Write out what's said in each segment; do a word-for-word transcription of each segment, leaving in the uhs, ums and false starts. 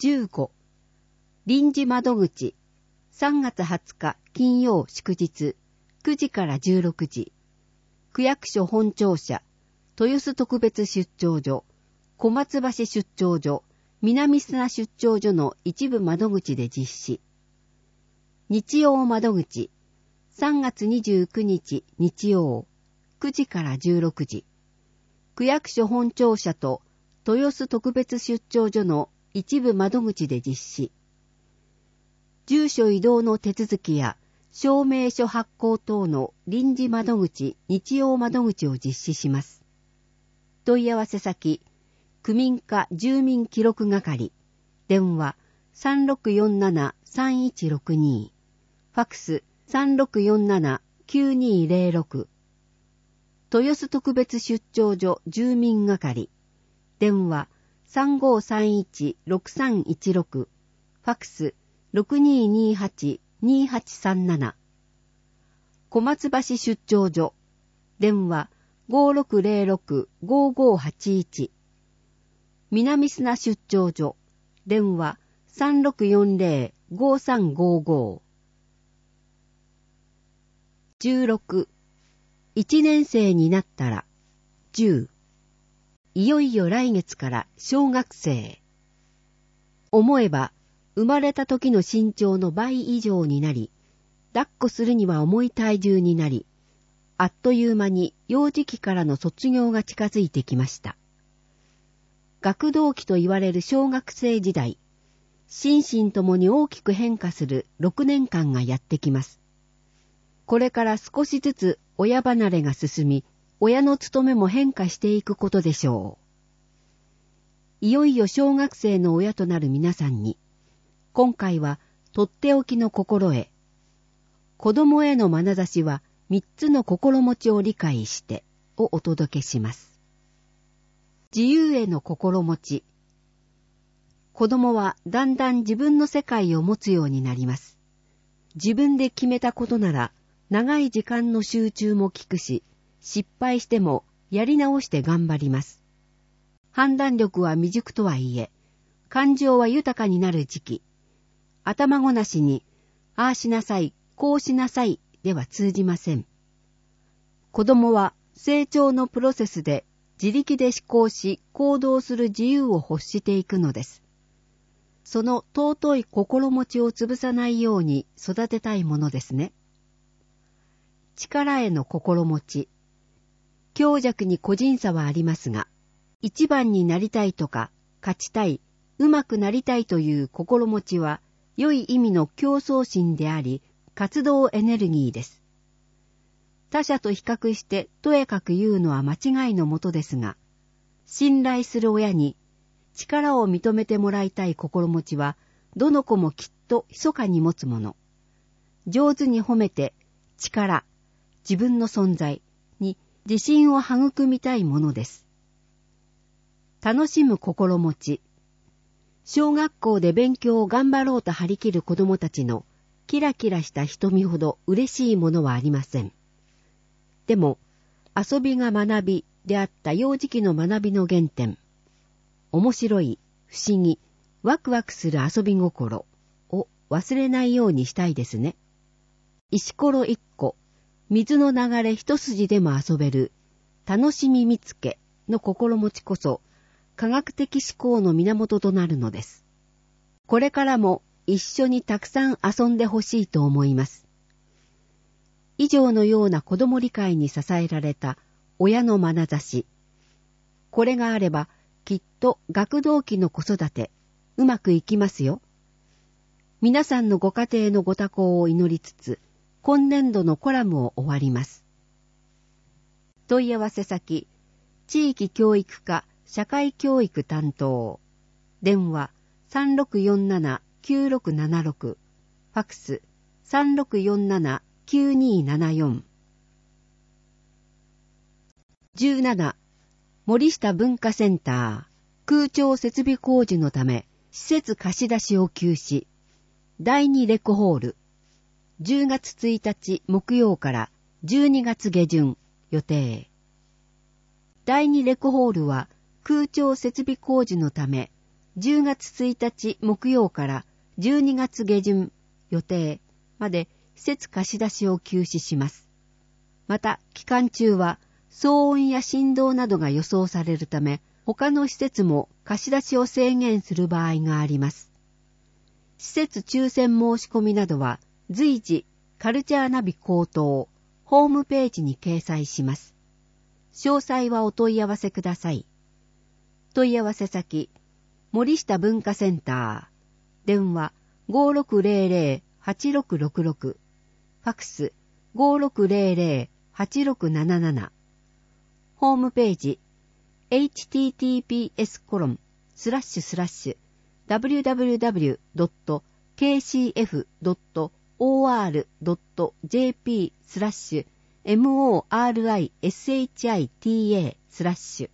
じゅうご、臨時窓口、さんがつはつか金曜祝日、くじからじゅうろくじ、区役所本庁舎、豊洲特別出張所、小松橋出張所、南砂出張所の一部窓口で実施。日曜窓口、さんがつにじゅうくにち日曜、くじからじゅうろくじ、区役所本庁舎と豊洲特別出張所の一部窓口で実施。住所移動の手続きや証明書発行等の臨時窓口、日曜窓口を実施します。問い合わせ先、区民課住民記録係、電話 さんろくよんななさんいちろくに、ファックス さんろくよんななきゅうにゼロろく、豊洲特別出張所住民係、電話 さんごさんいちろくさんいちろく、ファックス ろくににはちにはちさんなな、小松橋出張所、電話 ごろくゼロろくごごはちいち、南砂出張所、電話 さんろくよんゼロごさんごご。じゅうろく、いちねん生になったら。じゅう、いよいよ来月から小学生。思えば、生まれた時の身長の倍以上になり、抱っこするには重い体重になり、あっという間に幼児期からの卒業が近づいてきました。学童期と言われる小学生時代、心身ともに大きく変化するろくねんかんがやってきます。これから少しずつ親離れが進み、親の務めも変化していくことでしょう。いよいよ小学生の親となる皆さんに、今回はとっておきの心得、子供への眼差しは三つの心持ちを理解してをお届けします。自由への心持ち。子供はだんだん自分の世界を持つようになります。自分で決めたことなら、長い時間の集中も効くし、失敗してもやり直して頑張ります。判断力は未熟とはいえ、感情は豊かになる時期。頭ごなしに、ああしなさい、こうしなさいでは通じません。子供は成長のプロセスで自力で思考し行動する自由を欲していくのです。その尊い心持ちを潰さないように育てたいものですね。力への心持ち。強弱に個人差はありますが、一番になりたいとか、勝ちたい、上手くなりたいという心持ちは、良い意味の競争心であり、活動エネルギーです。他者と比較してとやかく言うのは間違いのもとですが、信頼する親に力を認めてもらいたい心持ちは、どの子もきっと密かに持つもの。上手に褒めて、力、自分の存在に自信を育みたいものです。楽しむ心持ち。小学校で勉強を頑張ろうと張り切る子供たちのキラキラした瞳ほど嬉しいものはありません。でも、遊びが学びであった幼児期の学びの原点、面白い、不思議、ワクワクする遊び心を忘れないようにしたいですね。石ころ一個、水の流れ一筋でも遊べる、楽しみ見つけの心持ちこそ、科学的思考の源となるのです。これからも一緒にたくさん遊んでほしいと思います。以上のような子供理解に支えられた親の眼差し。これがあれば、きっと学童期の子育て、うまくいきますよ。皆さんのご家庭のご多幸を祈りつつ、今年度のコラムを終わります。問い合わせ先、地域教育課社会教育担当。電話 さんろくよんななきゅうろくななろく、ファックス さんろくよんななきゅうにななよん。じゅうなな、森下文化センター、空調設備工事のため、施設貸し出しを休止。だいにレクホール、じゅうがつついたち木曜からじゅうにがつげじゅん予定。だいにレクホールは空調設備工事のため、 じゅうがつついたち木曜からじゅうにがつげじゅん予定まで施設貸し出しを休止します。また、期間中は騒音や振動などが予想されるため、他の施設も貸し出しを制限する場合があります。施設抽選申し込みなどは随時カルチャーナビ口頭ホームページに掲載します。詳細はお問い合わせください。問い合わせ先、森下文化センター、電話 ごろくぜろぜろはちろくろくろく、ファクス ごろくぜろぜろはちろくなななな、ホームページ エイチティーティーピーエスコロンスラッシュスラッシュダブリューダブリューダブリュードットケーシーエフドットオーアールドットジェーピースラッシュエムオーアールアイエスエイチアイティーエースラッシュ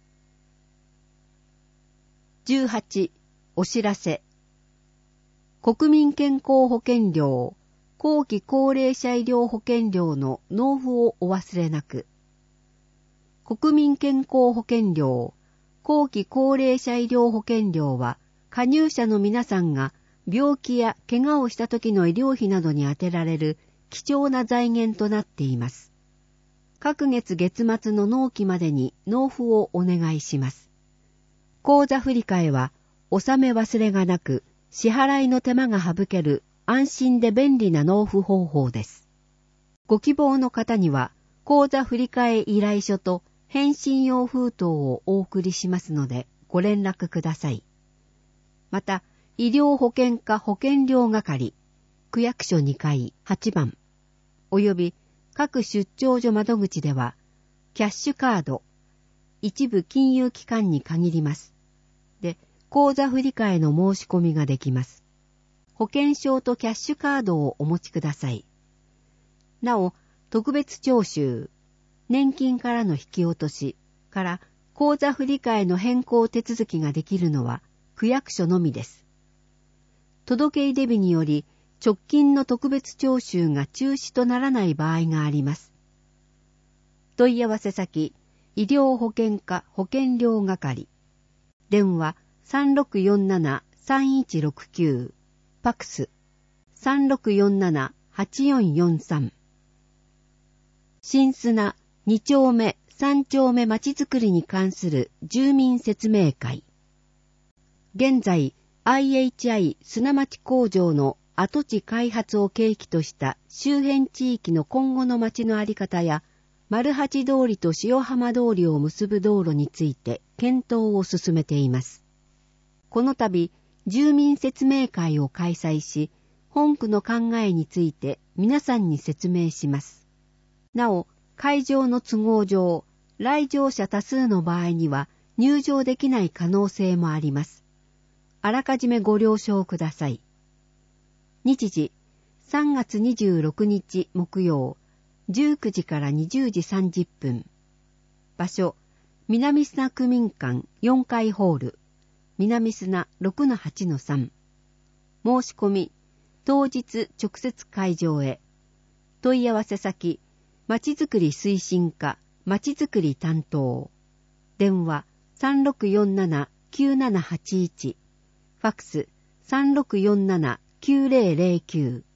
じゅうはちお知らせ国民健康保険料後期高齢者医療保険料の納付をお忘れなく。国民健康保険料後期高齢者医療保険料は加入者の皆さんが病気や怪我をした時の医療費などに充てられる貴重な財源となっています。各月月末の納期までに納付をお願いします。口座振替は納め忘れがなく支払いの手間が省ける安心で便利な納付方法です。ご希望の方には口座振替依頼書と返信用封筒をお送りしますのでご連絡ください。また、医療保険課保険料係、区役所にかいはちばん、および各出張所窓口では、キャッシュカード、一部金融機関に限ります。で、口座振替の申し込みができます。保険証とキャッシュカードをお持ちください。なお、特別徴収、年金からの引き落としから口座振替の変更手続きができるのは区役所のみです。届け出日により直近の特別徴収が中止とならない場合があります。問い合わせ先、医療保険課保険料係、電話 さんろくよんななさんいちろくきゅう、ファクス さんろくよんななはちよんよんさん。新砂に丁目さん丁目まちづくりに関する住民説明会。現在 アイエイチアイ 砂町工場の跡地開発を契機とした周辺地域の今後の町の在り方や丸八通りと塩浜通りを結ぶ道路について検討を進めています。この度住民説明会を開催し、本区の考えについて皆さんに説明します。なお、会場の都合上、来場者多数の場合には入場できない可能性もあります。あらかじめご了承ください。日時、さんがつにじゅうろくにち木曜、じゅうくじからにじゅうじさんじゅっぷん。場所、南砂区民館よんかいホール、南砂 ろくのはちのさん。申し込み、当日直接会場へ。問い合わせ先、まちづくり推進課、まちづくり担当。電話 さんろくよんななきゅうななはちいち。ファクス さんろくよんななきゅうぜろぜろきゅう。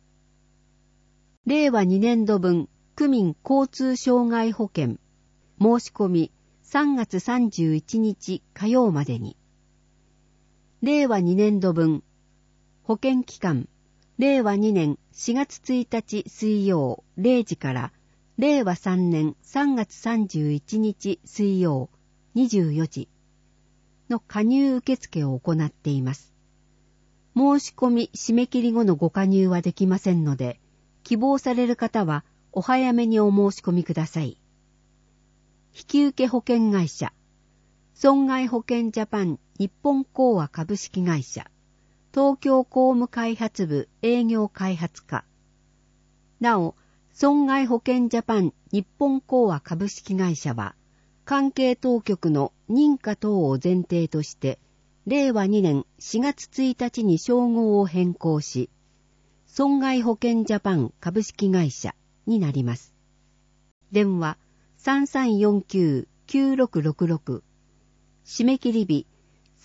れいわにねんど分区民交通障害保険。申し込みさんがつさんじゅういちにち火曜までに。れいわにねんど分保険期間れいわにねんしがつついたち水曜れいじかられいわさんねんさんがつさんじゅういちにち水曜にじゅうよじの加入受付を行っています。申し込み締め切り後のご加入はできませんので、希望される方はお早めにお申し込みください。引受保険会社、損害保険ジャパン日本興和株式会社、東京工務開発部営業開発課。なお、損害保険ジャパン日本興和株式会社は、関係当局の認可等を前提として、れいわにねんしがつついたちに称号を変更し、損害保険ジャパン株式会社になります。電話 さんさんよんきゅうきゅうろくろくろく。締め切り日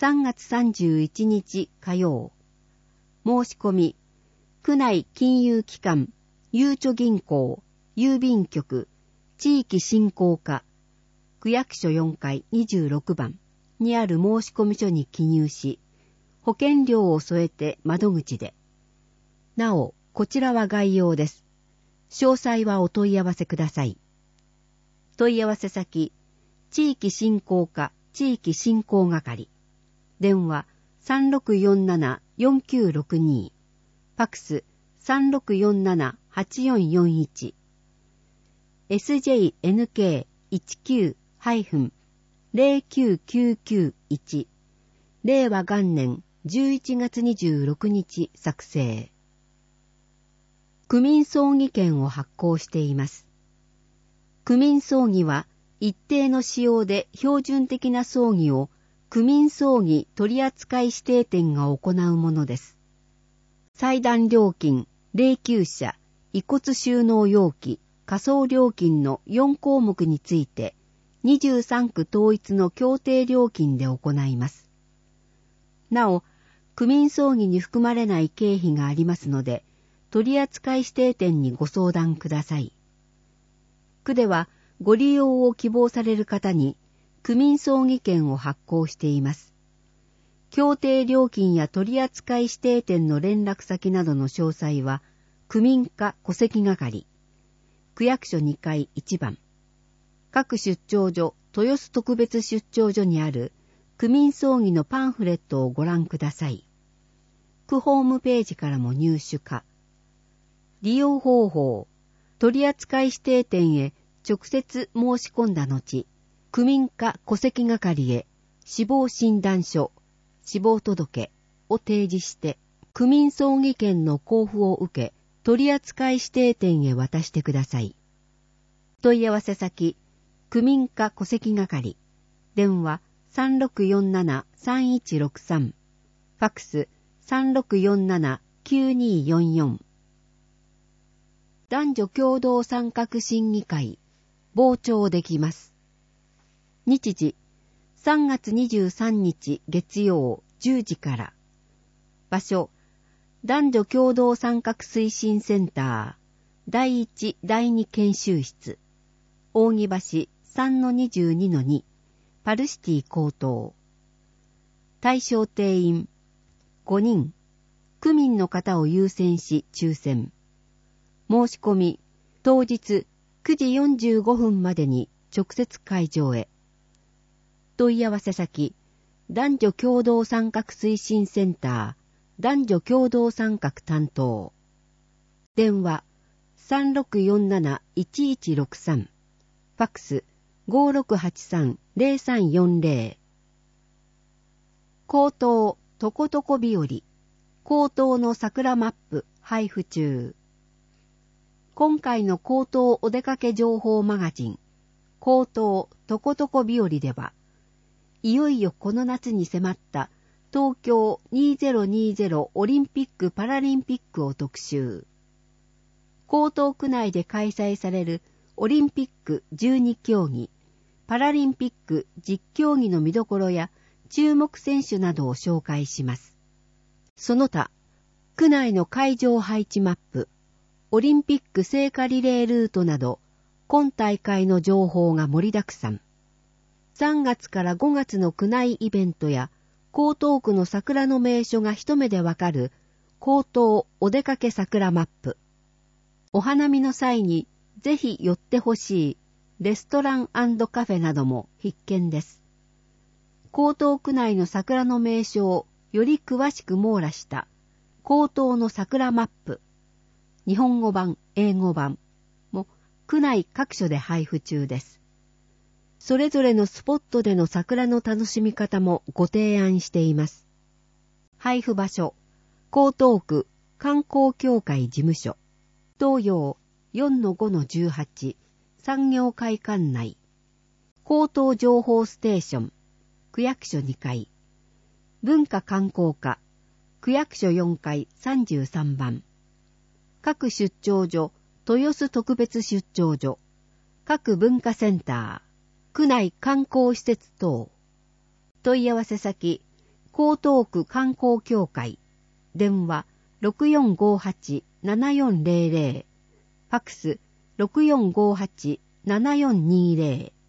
さんがつさんじゅういちにち火曜。申し込み、区内金融機関、ゆうちょ銀行、郵便局、地域振興課、区役所よんかいにじゅうろくばんにある申込書に記入し、保険料を添えて窓口で。なお、こちらは概要です。詳細はお問い合わせください。問い合わせ先、地域振興課地域振興係。電話 さんろくよんななよんきゅうろくに。ファクス さんろくよんななはちよんよんいち。エスジェイエヌケーいちきゅう ゼロきゅうきゅうきゅういち 令和元年じゅういちがつにじゅうろくにち作成。区民葬儀券を発行しています。区民葬儀は一定の仕様で標準的な葬儀を区民葬儀取扱指定店が行うものです。祭壇料金、霊柩車、遺骨収納容器、火葬料金のよんこうもくについてにじゅうさんく統一の協定料金で行います。なお、区民葬儀に含まれない経費がありますので、取扱指定店にご相談ください。区ではご利用を希望される方に区民葬儀券を発行しています。協定料金や取扱指定店の連絡先などの詳細は、区民課戸籍係、区役所にかいいちばん、各出張所、豊洲特別出張所にある区民葬儀のパンフレットをご覧ください。区ホームページからも入手可。利用方法、取扱指定店へ直接申し込んだ後、区民課戸籍係へ死亡診断書、死亡届を提示して、区民葬儀券の交付を受け、取扱指定店へ渡してください。問い合わせ先、区民課戸籍係、電話 さんろくよんななさんいちろくさん、ファクス さんろくよんななきゅうによんよん。男女共同参画審議会、傍聴できます。日時、さんがつにじゅうさんにち月曜じゅうじから。場所、男女共同参画推進センター、だいいちだいに研修室、扇橋 さんのにじゅうにのに、パルシティ高等。対象定員、ごにん、区民の方を優先し抽選。申し込み、当日くじよんじゅうごふんまでに直接会場へ。問い合わせ先、男女共同参画推進センター、男女共同参画担当。電話、さんろくよんなないちいちろくさん。ファックス、ごろくはちさんぜろさんよんぜろ。高等とことこ日和、高等の桜マップ配布中。今回の高等お出かけ情報マガジン、高等とことこ日和では、いよいよこの夏に迫った東京にせんにじゅうオリンピック・パラリンピックを特集。江東区内で開催されるオリンピックじゅうにきょうぎ、パラリンピックじゅっきょうぎの見どころや注目選手などを紹介します。その他、区内の会場配置マップ、オリンピック聖火リレールートなど、今大会の情報が盛りだくさん。さんがつからごがつの区内イベントや、江東区の桜の名所が一目でわかる、江東お出かけ桜マップ。お花見の際にぜひ寄ってほしいレストラン&カフェなども必見です。江東区内の桜の名所をより詳しく網羅した江東の桜マップ。日本語版、英語版も区内各所で配布中です。それぞれのスポットでの桜の楽しみ方もご提案しています。配布場所、江東区観光協会事務所、東洋 よんのごのじゅうはち 産業会館内、江東情報ステーション、区役所にかい、文化観光課、区役所よんかいさんじゅうさんばん、各出張所、豊洲特別出張所、各文化センター、区内観光施設等。問い合わせ先、 江東区観光協会、電話 ろくよんごはちななよんゼロゼロ、ファックス ろくよんごはちななよんにゼロ。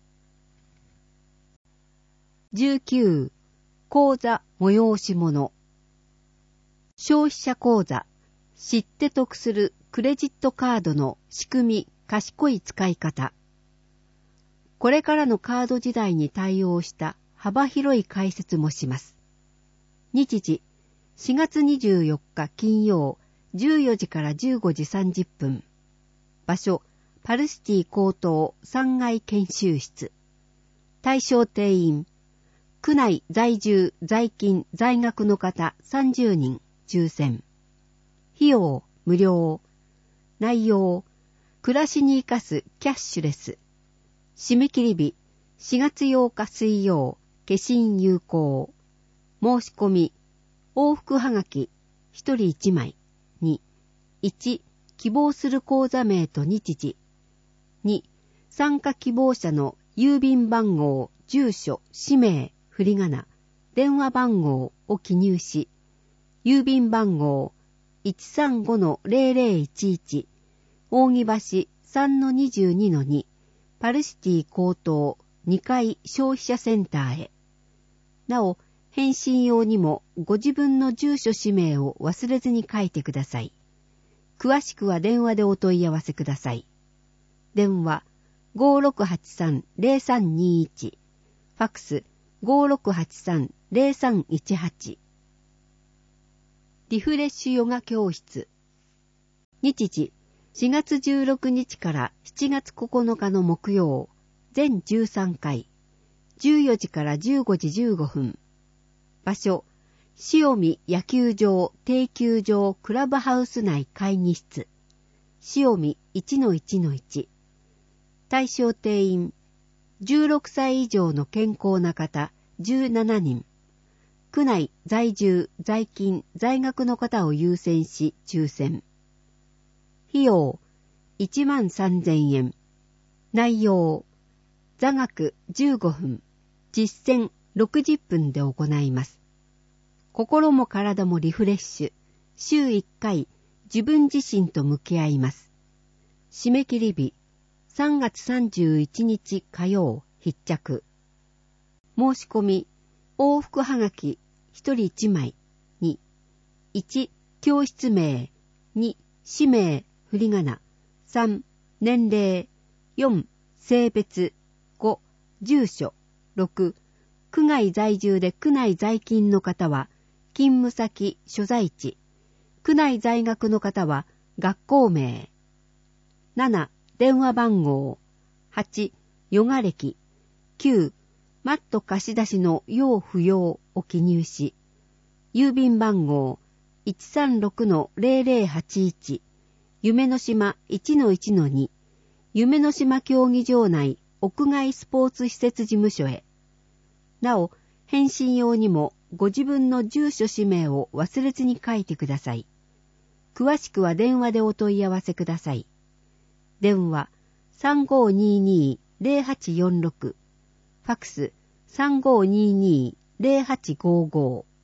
じゅうきゅう、口座催し物。消費者口座、知って得するクレジットカードの仕組み、賢い使い方。これからのカード時代に対応した幅広い解説もします。日時、しがつにじゅうよっか金曜、じゅうよじからじゅうごじさんじゅっぷん。場所、パルシティ高等さんがい研修室。対象定員、区内在住、在勤、在学の方さんじゅうにん、抽選。費用、無料。内容、暮らしに生かすキャッシュレス。締め切り日、しがつようか水曜、消印有効。申し込み、往復はがき、ひとりいちまい。に、いち、希望する口座名と日時。に、参加希望者の郵便番号、住所、氏名、振り仮名、電話番号を記入し、郵便番号 いちさんごのゼロゼロいちいち、扇橋 さんのにじゅうにのに、パルシティ高等にかい消費者センターへ。なお、返信用にもご自分の住所氏名を忘れずに書いてください。詳しくは電話でお問い合わせください。電話 ごろくはちさんゼロさんにいち、ファックス ごろくはちさんゼロさんいちはち。リフレッシュヨガ教室。日時、しがつじゅうろくにちからしちがつここのかの木曜、全じゅうさんかい、じゅうよじからじゅうごじじゅうごふん。場所、塩見野球場定休場クラブハウス内会議室。塩見 いちのいちのいち。対象定員、じゅうろくさい以上の健康な方じゅうななにん。区内在住、在勤、在学の方を優先し抽選。費用いちまんさんぜんえん。内容、座学じゅうごふん、実践ろくじゅっぷんで行います。心も体もリフレッシュ、週いっかい自分自身と向き合います。締め切り日、さんがつさんじゅういちにち火曜必着。申し込み、往復はがきひとりいちまい。に、いち、教室名。に、氏名、振り仮名。さん、年齢。よん、性別。ご、住所。ろく、区外在住で区内在勤の方は、勤務先、所在地。区内在学の方は、学校名。なな、電話番号。はち、ヨガ歴。きゅう、マット貸し出しの要不要を記入し、郵便番号 いちさんろくのゼロゼロはちいち、夢の島 いちのいちのに、夢の島競技場内屋外スポーツ施設事務所へ。なお、返信用にもご自分の住所氏名を忘れずに書いてください。詳しくは電話でお問い合わせください。電話 さんごーにーにーゼロはちよんろく、ファックス さんごーにーにーゼロはちごーごー。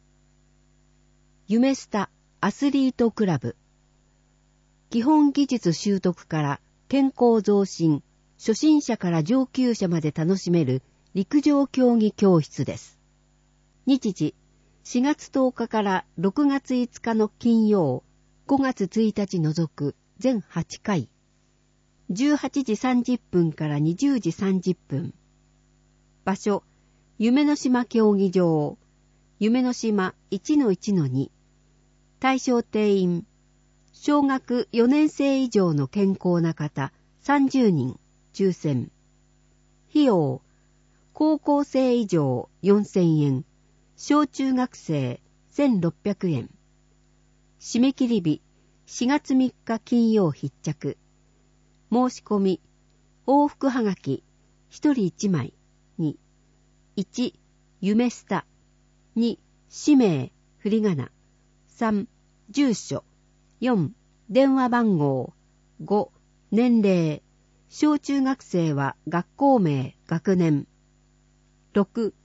夢スタアスリートクラブ。基本技術習得から健康増進、初心者から上級者まで楽しめる陸上競技教室です。日時、しがつとおかからろくがついつかの金曜、ごがつついたち除く全はちかい。じゅうはちじさんじゅっぷんからにじゅうじさんじゅっぷん。場所、夢の島競技場、夢の島 いちのいちのに。対象定員、小学よねんせい以上の健康な方さんじゅうにん、抽選。費用、高校生以上よんせんえん、小中学生せんろっぴゃくえん。締め切り日、しがつみっか金曜必着。申し込み、往復はがきひとりいちまい。に、いち、夢スタ。に、氏名、振り仮名。さん、住所。よん、電話番号。ご、年齢。小中学生は学校名、学年。ろく、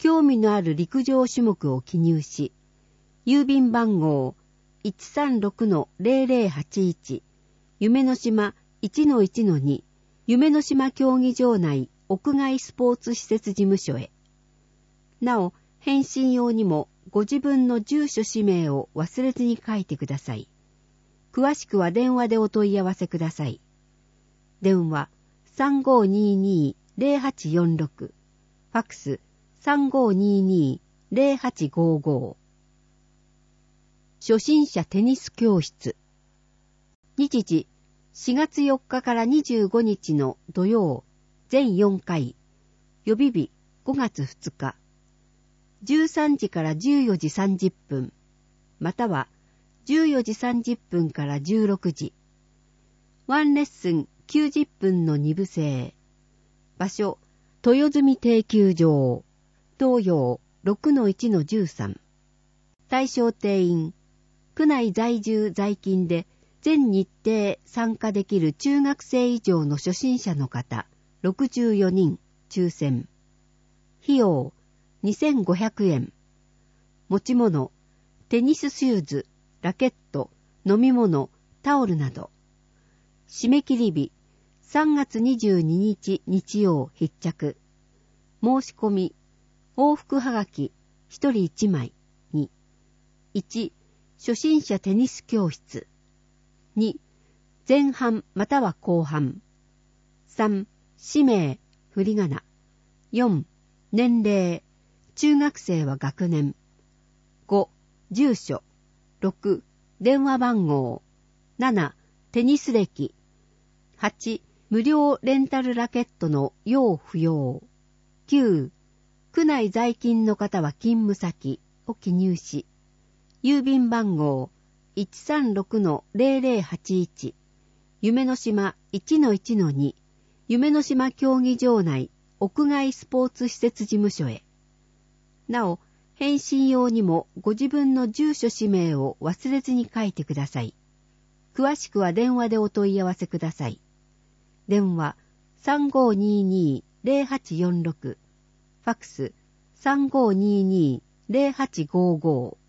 興味のある陸上種目を記入し、郵便番号 いちさんろくのぜろぜろはちいち 夢の島 いちのいちのに 夢の島競技場内屋外スポーツ施設事務所へ。なお、返信用にもご自分の住所氏名を忘れずに書いてください。詳しくは電話でお問い合わせください。電話 さんごーにーにーぜろはちよんろく、ファックス さんごーにーにーぜろはちごーごー。初心者テニス教室。日時しがつよっかからにじゅうごにちの土曜、全よんかい、予備日ごがつふつか、じゅうさんじからじゅうよじさんじゅっぷん、またはじゅうよじさんじゅっぷんからじゅうろくじ。ワンレッスンきゅうじゅっぷんのに部制。場所、豊住定休場。東洋 ろくのいちのじゅうさん。対象定員。区内在住在勤で全日程参加できる中学生以上の初心者の方ろくじゅうよにん抽選。費用にせんごひゃくえん。持ち物、テニスシューズ、ラケット、飲み物、タオルなど。締め切り日さんがつにじゅうににち日曜必着。申し込み、往復はがきひとりいちまいに。いち初心者テニス教室。に前半または後半。さん氏名、振り仮名。よん年齢、中学生は学年。ご住所。ろく電話番号。ななテニス歴。はち無料レンタルラケットの用不要。きゅう区内在勤の方は勤務先を記入し、郵便番号 いちさんろくのぜろぜろはちいち 夢の島 いちのいちのに 夢の島競技場内屋外スポーツ施設事務所へ。なお、返信用にもご自分の住所氏名を忘れずに書いてください。詳しくは電話でお問い合わせください。電話 さんごーにーにーぜろはちよんろく、ファックス さんごーにーにーぜろはちごーごー。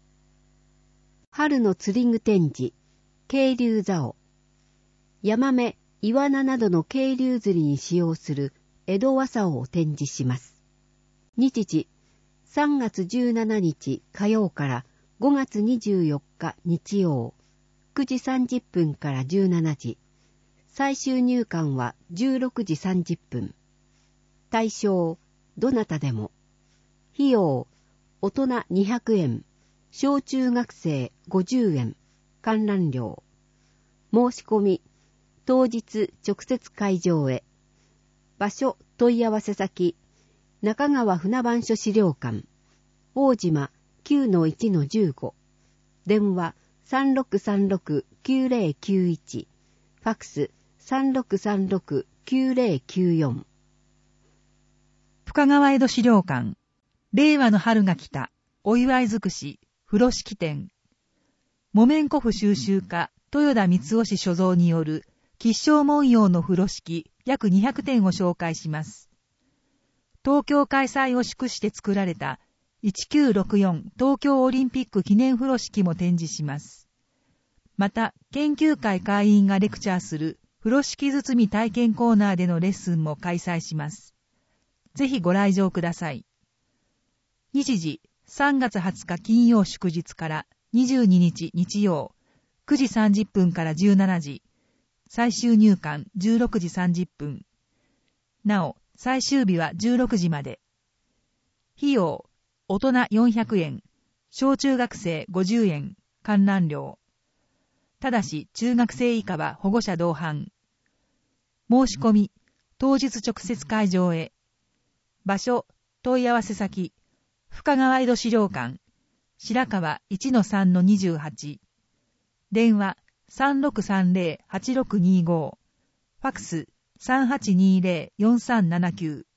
春の釣り具展示、渓流竿。ヤマメ、イワナなどの渓流釣りに使用する江戸和竿を展示します。日時、さんがつじゅうしちにち火曜からごがつにじゅうよっか日曜、くじさんじゅっぷんからじゅうしちじ。最終入館はじゅうろくじさんじゅっぷん。対象、どなたでも。費用、大人にひゃくえん。小中学生ごじゅうえん、観覧料。申し込み、当日直接会場へ。場所、問い合わせ先、中川船番所資料館、大島 きゅうのいちのじゅうご。電話 さんろくさんろくきゅうぜろきゅういち、ファックス さんろくさんろくきゅうぜろきゅうよん。 深川江戸資料館、令和の春が来た、お祝い尽くし、風呂敷店。木綿古布収集家、豊田光雄氏所蔵による、吉祥文様の風呂敷、約にひゃくてんを紹介します。東京開催を祝して作られた、せんきゅうひゃくろくじゅうよん東京オリンピック記念風呂敷も展示します。また、研究会会員がレクチャーする、風呂敷包み体験コーナーでのレッスンも開催します。ぜひご来場ください。日時、さんがつはつか金曜祝日からにじゅうににち日曜、くじさんじゅっぷんからじゅうしちじ、最終入館じゅうろくじさんじゅっぷん。なお、最終日はじゅうろくじまで。費用、大人よんひゃくえん、小中学生ごじゅうえん、観覧料。ただし、中学生以下は保護者同伴。申し込み、当日直接会場へ。場所、問い合わせ先、深川江戸資料館、白川 いちのさんのにじゅうはち。電話 さんろくさんぜろはちろくにご。ファックス さんはちにぜろよんさんななきゅう。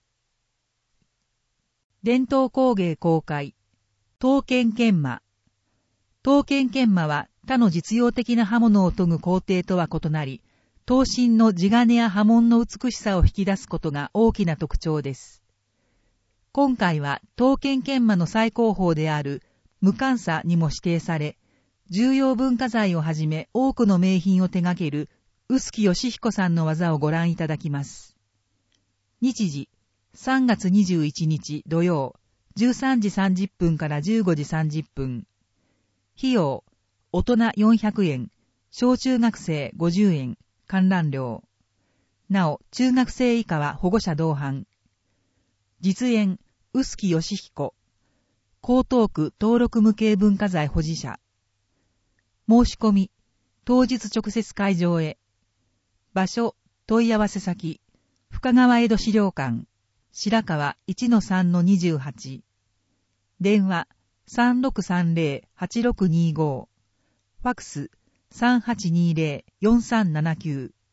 伝統工芸公開。刀剣研磨。刀剣研磨は他の実用的な刃物を研ぐ工程とは異なり、刀身の地金や刃文の美しさを引き出すことが大きな特徴です。 今回は刀剣研磨の最高峰である無鑑査にも指定され、重要文化財をはじめ多くの名品を手掛ける臼木義彦さんの技をご覧いただきます。日時、さんがつにじゅういちにち土曜、じゅうさんじさんじゅっぷんからじゅうごじさんじゅっぷん。費用、大人よんひゃくえん、小中学生ごじゅうえん、観覧料。なお、中学生以下は保護者同伴。実演、臼木義彦。江東区登録無形文化財保持者。申し込み、当日直接会場へ。場所、問い合わせ先、深川江戸資料館、白川 いちのさんのにじゅうはち。電話、さんろくさんぜろ はちろくにご。ファックス、さんはちにぜろ よんさんななきゅう。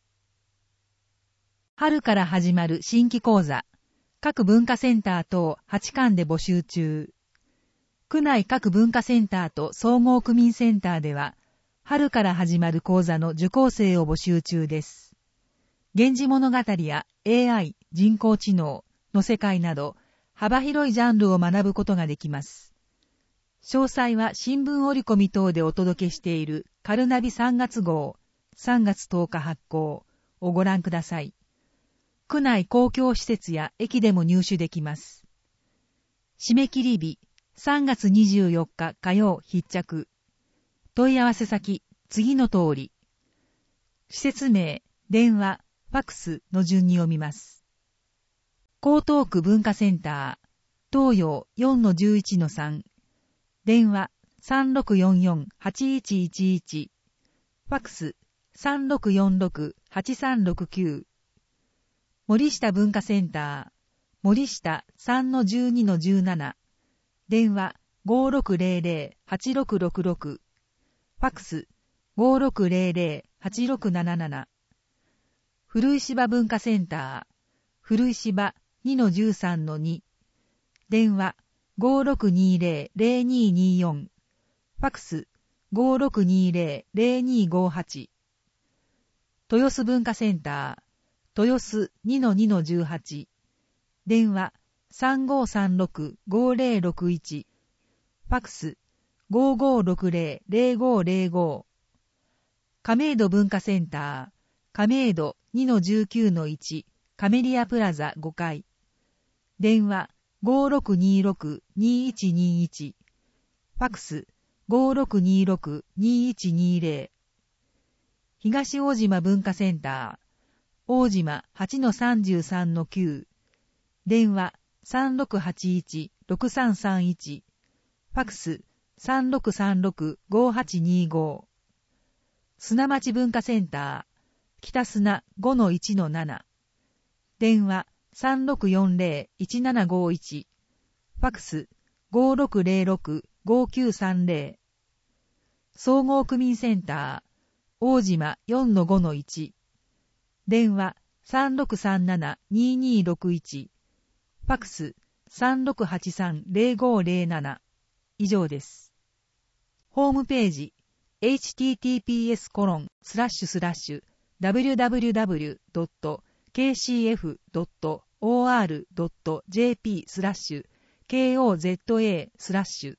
春から始まる新規講座、各文化センター等はちかんで募集中。区内各文化センターと総合区民センターでは、春から始まる講座の受講生を募集中です。源氏物語や エーアイ、人工知能の世界など、幅広いジャンルを学ぶことができます。詳細は新聞折り込み等でお届けしているカルナビさんがつごう、さんがつとおか発行をご覧ください。区内公共施設や駅でも入手できます。締め切り日、さんがつにじゅうよっか火曜必着。問い合わせ先、次の通り。施設名、電話、ファックスの順に読みます。江東区文化センター、東洋 よんのじゅういちのさん。電話 さんろくよんよん はちいちいちいち。ファックス さんろくよんろく はちさんろくきゅう。森下文化センター、森下 さんのじゅうにのじゅうなな。電話 ごろくぜろぜろ はちろくろくろく。ファックス ごろくぜろぜろ はちろくなななな。古石場文化センター、古石場 にのじゅうさんのに。電話 ごろくにぜろ ぜろにによん。ファックス ごろくにぜろ ぜろにごはち。豊洲文化センター、豊洲 にのにのじゅうはち。電話 さんごさんろく ごぜろろくいち。ファックス ごごろくぜろ ぜろごぜろご。亀戸文化センター、亀戸 にのじゅうきゅうのいち、カメリアプラザごかい。電話 ごろくにろく にいちにいち。ファックス ごろくにろく にいちにぜろ。東大島文化センター、大島 はちのさんじゅうさんのきゅう。電話 さんろくはちいち ろくさんさんいち。ファックス さんろくさんろく ごはちにご。砂町文化センター、北砂 ごのいちのなな。電話 さんろくよんぜろ いちななごいち。ファックス ごろくぜろろく ごきゅうさんぜろ。総合区民センター、大島 よんのごのいち。電話 さんろくさんなな ににろくいち。ファックス さんろくはちさん ぜろごぜろなな。以上です。ホームページ エイチティーティーピーエスコロンスラッシュスラッシュダブリューダブリューダブリュードットケーシーエフドットオーアールドットジェーピースラッシュケーオーゼットエースラッシュ。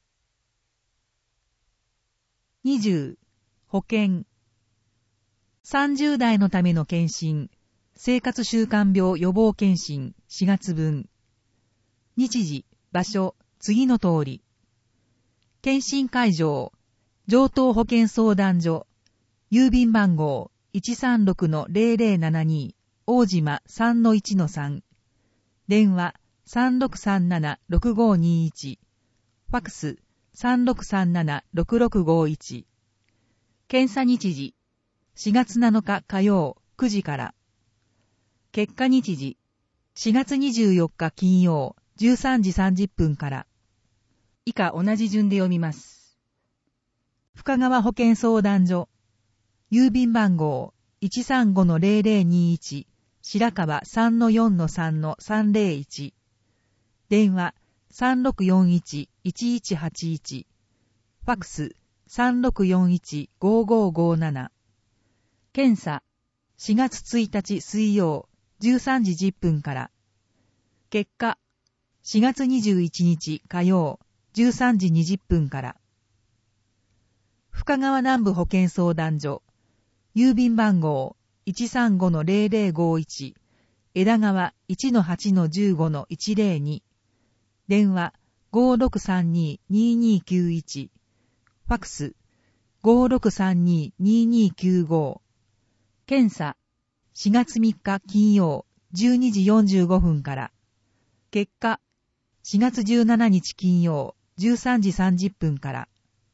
にじゅう保険。さんじゅう代のための検診、生活習慣病予防検診しがつぶん。日時、場所、次の通り。検診会場、上東保健相談所、郵便番号 いちさんろくのぜろぜろななに、大島 さんのいちのさん。電話 さんろくさんなな ろくごにいち。ファックス さんろくさんなな ろくろくごいち。検査日時、しがつなのか火曜くじから。結果日時、しがつにじゅうよっか金曜じゅうさんじさんじゅっぷんから。以下同じ順で読みます。深川保健相談所、郵便番号 いちさんごのぜろぜろにいち、白川 さんのよんのさんのさんぜろいち。電話 さんろくよんいち いちいちはちいち。ファックス さんろくよんいち ごごごなな。検査、しがつついたち水曜じゅうさんじじゅっぷんから。結果、 しがつにじゅういちにち火曜じゅうさんじにじゅっぷんから。深川南部保健相談所、郵便番号 いちさんごのゼロゼロごいち、枝川 いちのはちのじゅうごのいちゼロに、電話 ごろくさんに ににきゅういち、ファクス ごろくさんに ににきゅうご、検査しがつみっか金曜じゅうにじよんじゅうごふんから。結果しがつじゅうしちにち金曜じゅうさんじさんじゅっぷんから。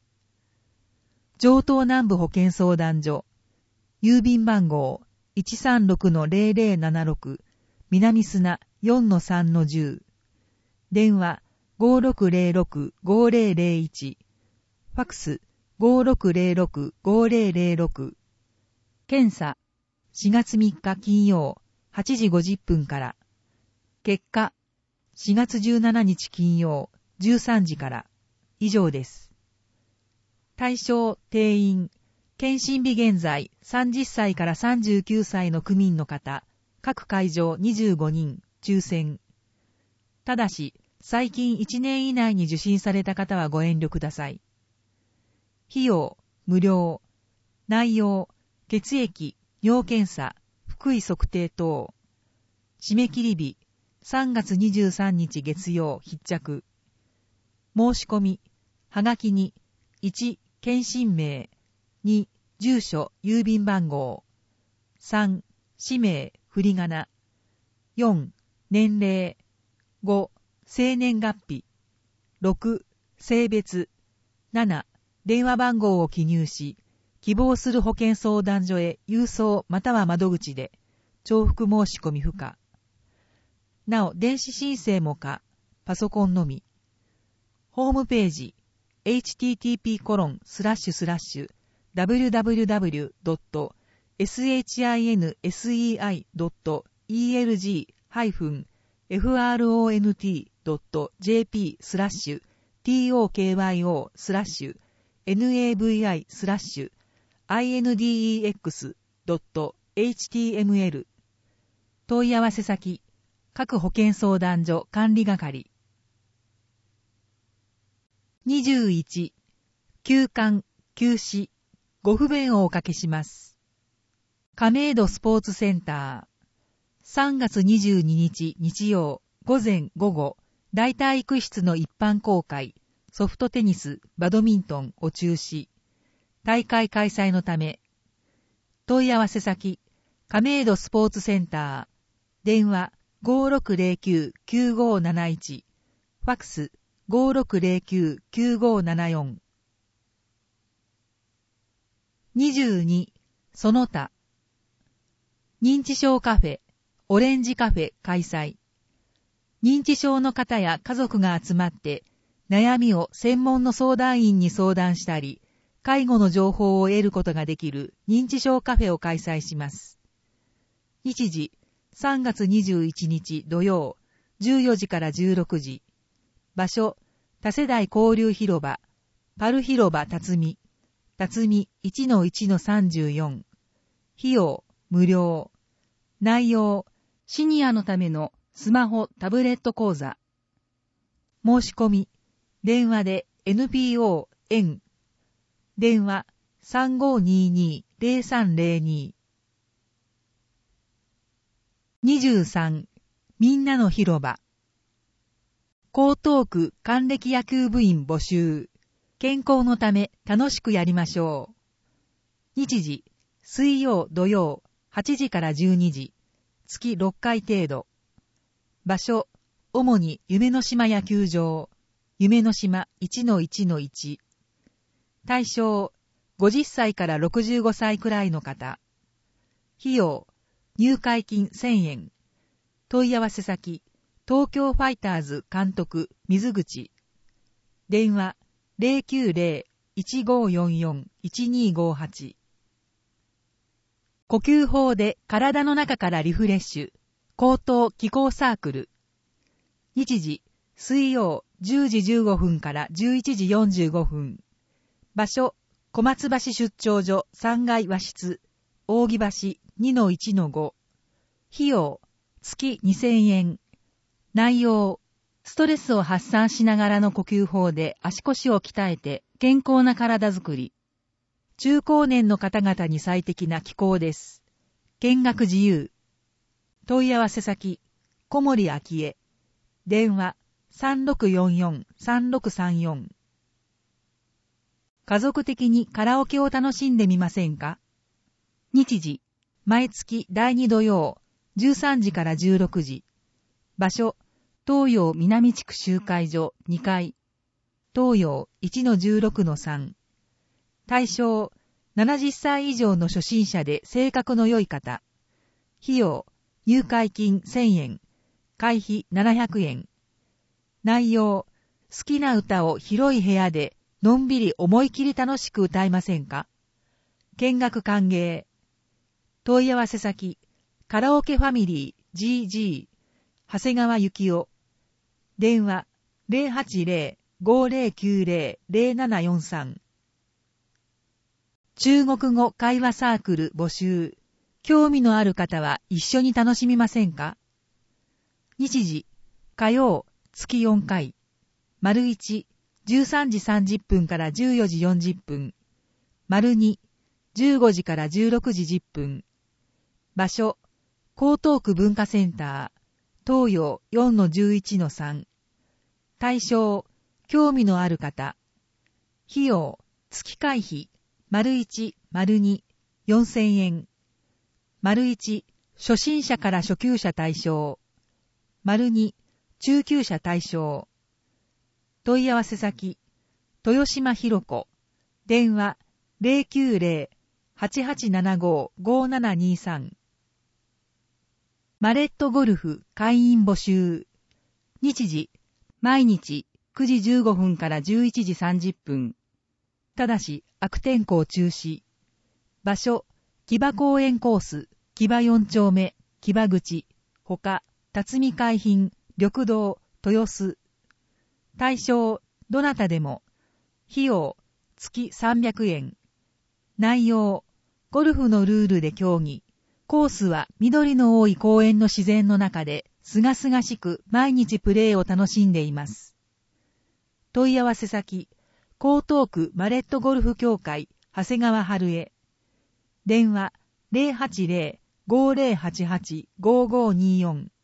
城東南部保健相談所、郵便番号 いちさんろくのゼロゼロななろく、南砂 よんのさんのじゅう、電話 ごろくゼロろく ごゼロゼロいち、ファクス ごろくゼロろく ごゼロゼロろく、検査しがつみっか金曜はちじごじゅっぷんから。結果しがつじゅうしちにち金曜じゅうさんじから。以上です。対象定員、検診日現在さんじゅっさいからさんじゅうきゅうさいの区民の方、各会場にじゅうごにん、抽選。ただし、最近いちねん以内に受診された方はご遠慮ください。費用、無料。内容、血液、尿検査、腹囲測定等。締め切り日、さんがつにじゅうさんにち月曜必着。申し込み、はがきに、いち、検診名、に、住所、郵便番号、さん、氏名、振り仮名、よん、年齢、ご、生年月日、ろく、性別、なな、電話番号を記入し、希望する保健相談所へ郵送または窓口で、重複申し込み不可。なお、電子申請も可、パソコンのみ。ホームページ、エイチティーティーピーコロンスラッシュスラッシュダブリューダブリューダブリュードットシンセイドットイーエルジーハイフンエフアールオーエヌティードットジェーピースラッシュティーオーケーワイオースラッシュエヌエーブイアイスラッシュアイエヌディーイーエックスドットエイチティーエムエル。問い合わせ先、各保健相談所管理係。にじゅういち、休館、休止、ご不便をおかけします。亀戸スポーツセンター、さんがつにじゅうににち日曜、午前午後、大体育室の一般公開、ソフトテニス、バドミントンを中止。大会開催のため、問い合わせ先、亀戸スポーツセンター、電話 ごろくゼロきゅう きゅうごなないち、ファクス ごろくゼロきゅう きゅうごななよん。にじゅうに、その他。認知症カフェ、オレンジカフェ開催。認知症の方や家族が集まって、悩みを専門の相談員に相談したり、介護の情報を得ることができる認知症カフェを開催します。日時、さんがつにじゅういちにち土曜、じゅうよじからじゅうろくじ。場所、多世代交流広場、パル広場辰巳、辰巳 いちのいちのさんじゅうよん。費用、無料。内容、シニアのためのスマホタブレット講座。申し込み、電話で エヌピーオー 円。電話 さんごにに ゼロさんゼロに。にじゅうさん、みんなの広場。江東区還暦野球部員募集。健康のため楽しくやりましょう。日時、水曜土曜はちじからじゅうにじ。月ろっかい程度。場所、主に夢の島野球場。夢の島 いちのいちのいち。対象、ごじゅっさいからろくじゅうごさいくらいの方。費用、入会金せんえん。問い合わせ先、東京ファイターズ監督水口。電話 ゼロきゅうゼロ いちごよんよん いちにごはち。呼吸法で体の中からリフレッシュ。高等気候サークル。日時、水曜じゅうじじゅうごふんからじゅういちじよんじゅうごふん。場所、小松橋出張所さんがい和室、扇橋 にのいちのご。費用、月にせんえん。内容、 ストレスを発散しながらの呼吸法で足腰を鍛えて健康な体づくり。中高年の方々に最適な気候です。見学自由。問い合わせ先、小森明恵。電話、さんろくよんよん さんろくさんよん。家族的にカラオケを楽しんでみませんか？日時、毎月だいに土曜、じゅうさんじからじゅうろくじ。場所、東洋南地区集会所にかい。東洋 いちのじゅうろくのさん。対象、ななじゅっさい以上の初心者で性格の良い方。費用、入会金せんえん。会費ななひゃくえん。内容、好きな歌を広い部屋でのんびり思い切り楽しく歌いませんか？見学歓迎。問い合わせ先、カラオケファミリー ジージー、長谷川幸雄。電話 ゼロはちゼロ ごゼロきゅうゼロ ゼロななよんさん。中国語会話サークル募集。興味のある方は一緒に楽しみませんか？日時、火曜、月よんかい。丸いち、じゅうさんじさんじゅっぷんからじゅうよじよんじゅっぷん。丸に、じゅうごじからじゅうろくじじゅっぷん。場所、江東区文化センター、東洋 よんのじゅういちのさん。対象、興味のある方。費用、月会費、丸いち、丸に、よんせんえん。丸いち、初心者から初級者対象。丸に、中級者対象。問い合わせ先、豊島ひろ子。電話、ゼロきゅうゼロ はちはちななご ごななにさん。マレットゴルフ会員募集。日時、毎日くじじゅうごふんからじゅういちじさんじゅっぷん。ただし、悪天候中止。場所、木場公園コース、木場よん丁目、木場口、ほか、辰巳海浜、緑道、豊洲。対象、どなたでも。費用、月さんびゃくえん。内容、ゴルフのルールで競技。コースは緑の多い公園の自然の中で、すがすがしく毎日プレーを楽しんでいます。問い合わせ先、江東区マレットゴルフ協会、長谷川春江。電話、ゼロはちゼロ ごゼロはちはち ごごによん。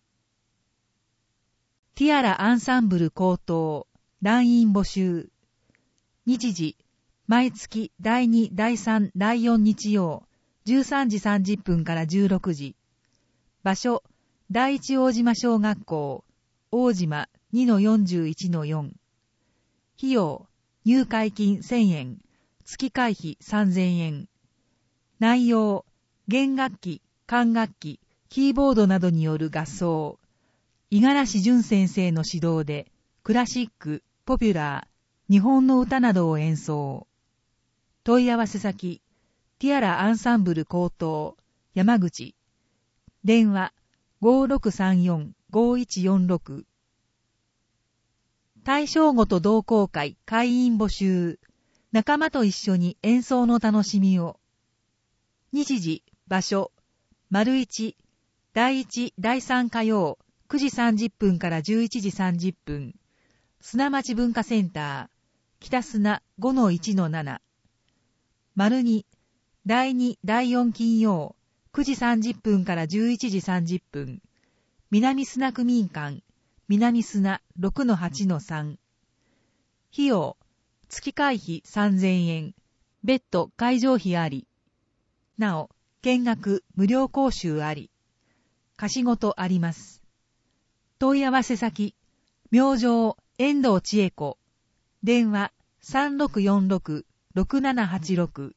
ティアラアンサンブル高等、団員募集。日時、毎月だいに、だいさん、だいよん日曜、じゅうさんじさんじゅっぷんからじゅうろくじ。場所、第一大島小学校、大島 にのよんじゅういちのよん。費用、入会金せんえん、月会費さんぜんえん。内容、弦楽器、管楽器、キーボードなどによる合奏。五十嵐淳先生の指導で、クラシック、ポピュラー、日本の歌などを演奏。問い合わせ先、ティアラアンサンブル高等、山口。電話、ごろくさんよん ごいちよんろく。対象ごと同好会会員募集。仲間と一緒に演奏の楽しみを。日時、場所、丸一、第一、第三火曜、くじさんじゅっぷんからじゅういちじさんじゅっぷん。砂町文化センター、北砂 ごのいちのなな。丸に、第二、第四金曜、くじさんじゅっぷんからじゅういちじさんじゅっぷん。南砂区民館、南砂 ろくのはちのさん。費用、月会費さんぜんえん。別途会場費あり。なお、見学無料講習あり。貸し事あります。問い合わせ先、明星遠藤千恵子。電話 さんろくよんろく ろくななはちろく。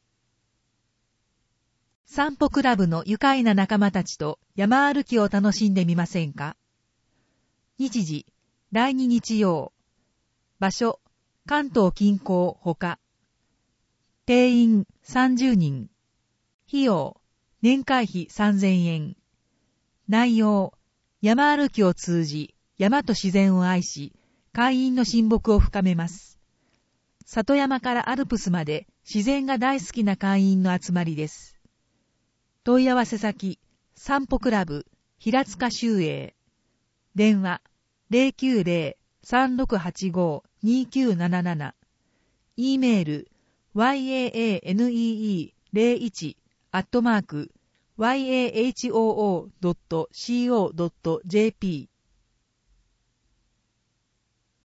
散歩クラブの愉快な仲間たちと山歩きを楽しんでみませんか？日時、だいに日曜。場所、関東近郊ほか。定員さんじゅうにん。費用、年会費さんぜんえん。内容、山歩きを通じ、山と自然を愛し、会員の親睦を深めます。里山からアルプスまで自然が大好きな会員の集まりです。問い合わせ先、散歩クラブ、平塚秀英。電話、ゼロきゅうゼさんろくはちごーにきゅうなななな、e メール ワイエーエーエヌイーイーゼロいち アットマーク ワイエーエイチオーオードットシーオードットジェーピー